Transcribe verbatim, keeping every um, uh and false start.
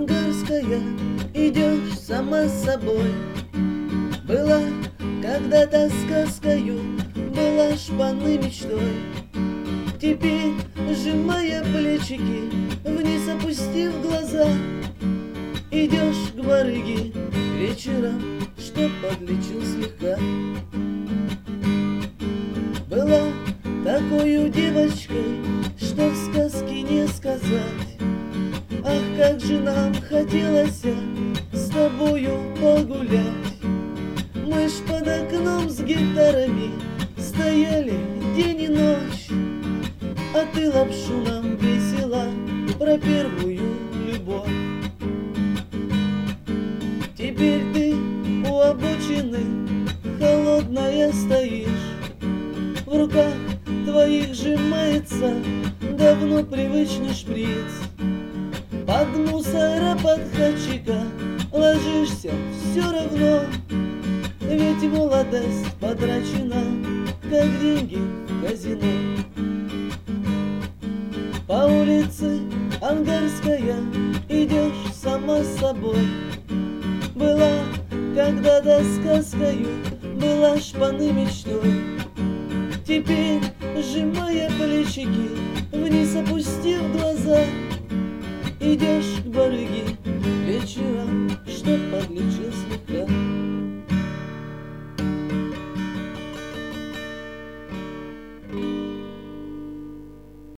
Ангарская, идешь сама с собой. Была когда-то сказкою, была шпаны мечтой. Теперь, сжимая плечики, вниз опустив глаза, идешь к барыге вечером, что подлечил слегка. Была такою девочкой, что в сказке не сказать. Ах, как же нам хотелось с тобою погулять. Мы ж под окном с гитарами стояли день и ночь, а ты лапшу нам весела про первую любовь. Теперь ты у обочины холодная стоишь, в руках твоих сжимается давно привычный шприц. Под мусороподходчика ложишься все равно, ведь молодость потрачена, как деньги в казино. По улице Ангарская идешь сама с собой. Была когда-то сказкою, была шпаны мечтой. Теперь, сжимая плечики, вниз опустив глаза,